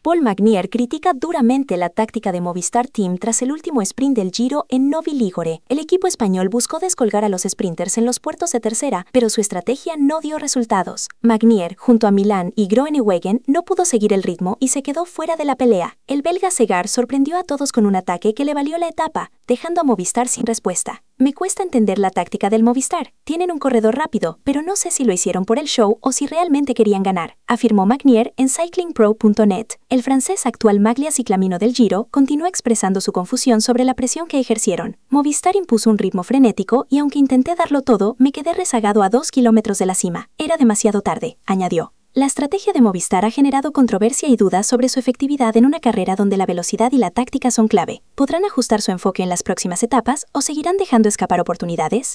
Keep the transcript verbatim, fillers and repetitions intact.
Paul Magnier critica duramente la táctica de Movistar Team tras el último sprint del Giro en Novi Ligure. El equipo español buscó descolgar a los sprinters en los puertos de tercera, pero su estrategia no dio resultados. Magnier, junto a Milán y Groenewegen, no pudo seguir el ritmo y se quedó fuera de la pelea. El belga Segar sorprendió a todos con un ataque que le valió la etapa, dejando a Movistar sin respuesta. Me cuesta entender la táctica del Movistar. Tienen un corredor rápido, pero no sé si lo hicieron por el show o si realmente querían ganar, afirmó Magnier en cycling pro punto net. El francés, actual maglia ciclamino del Giro, continuó expresando su confusión sobre la presión que ejercieron. Movistar impuso un ritmo frenético y aunque intenté darlo todo, me quedé rezagado a dos kilómetros de la cima. Era demasiado tarde, añadió. La estrategia de Movistar ha generado controversia y dudas sobre su efectividad en una carrera donde la velocidad y la táctica son clave. ¿Podrán ajustar su enfoque en las próximas etapas o seguirán dejando escapar oportunidades?